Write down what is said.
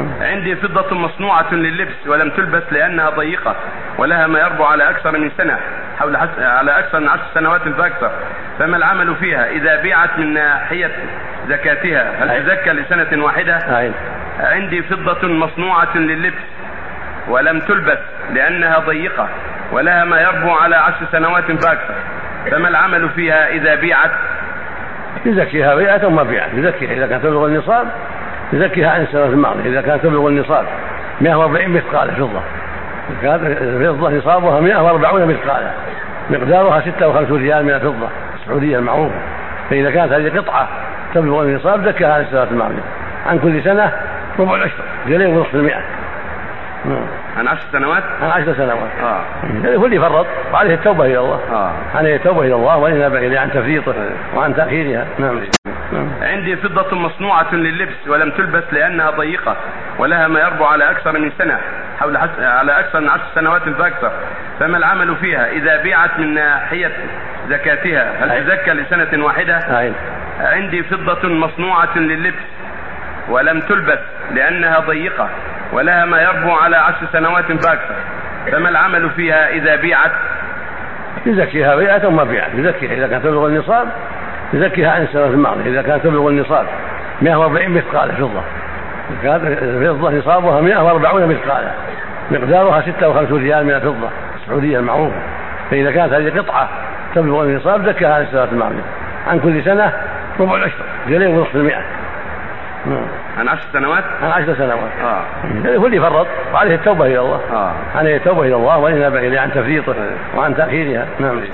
عندي فضة مصنوعة لللبس ولم تلبس لأنها ضيقة ولها ما يربو على أكثر من سنة، على أكثر من 10 سنوات فأكثر، فما العمل فيها إذا بيعت من ناحية زكاتها؟ هل تزكى لسنة واحدة؟ عندي فضة مصنوعة لللبس ولم تلبس لأنها ضيقة ولها ما يربو على 10 سنوات فأكثر، فما العمل فيها إذا بيعت؟ يزكيها بيعة وما بيعت، يزكيها إذا كانت تبلغ النصاب يزكيها عن السنة الماضية. إذا كانت تبلغ النصاب 140 مثقال فضة، كانت الفضة نصابها 140 مثقالا، مقدارها 56 ريال من الفضة السعودية المعروفة، فإذا كانت هذه قطعة تبلغ النصاب زكاها عن السنة الماضية، عن كل سنة ربع العشر، جنيه ونصف المئة. عن 10 سنوات؟ عن 10 سنوات. هو اللي فرط وعليه التوبة إلى الله. عليه التوبة إلى الله وإن أبى إليه عن تفريطه وعن تأخيرها. عندي فضة مصنوعة لللبس ولم تلبس لأنها ضيقة ولها ما يربو على أكثر من سنة، على أكثر من 10 سنوات فأكثر، فما العمل فيها إذا بيعت من ناحية زكاتها؟ هل تزكى لسنة واحدة؟ عندي فضة مصنوعة لللبس ولم تلبس لأنها ضيقة ولها ما يربو على 10 سنوات فأكثر، فما العمل فيها إذا بيعت؟ يزكيها بيعة وما بيعت، يزكيها إذا كانت تبلغ النصاب يزكيها عن السنة الماضية. إذا كانت تبلغ النصاب 140 مثقال فضة، كانت الفضة نصابها 140 مثقالا، مقدارها 56 ريال من الفضة السعودية المعروفة، فإذا كانت هذه قطعة تبلغ النصاب زكاها عن السنة الماضية، عن كل سنة ربع العشر، جنيه ونصف المئة. عن 10 سنوات؟ عن 10 سنوات. هو اللي فرط وعليه التوبة إلى الله. عليه التوبة إلى الله وإن أبى إليه عن تفريطه وعن تأخيرها.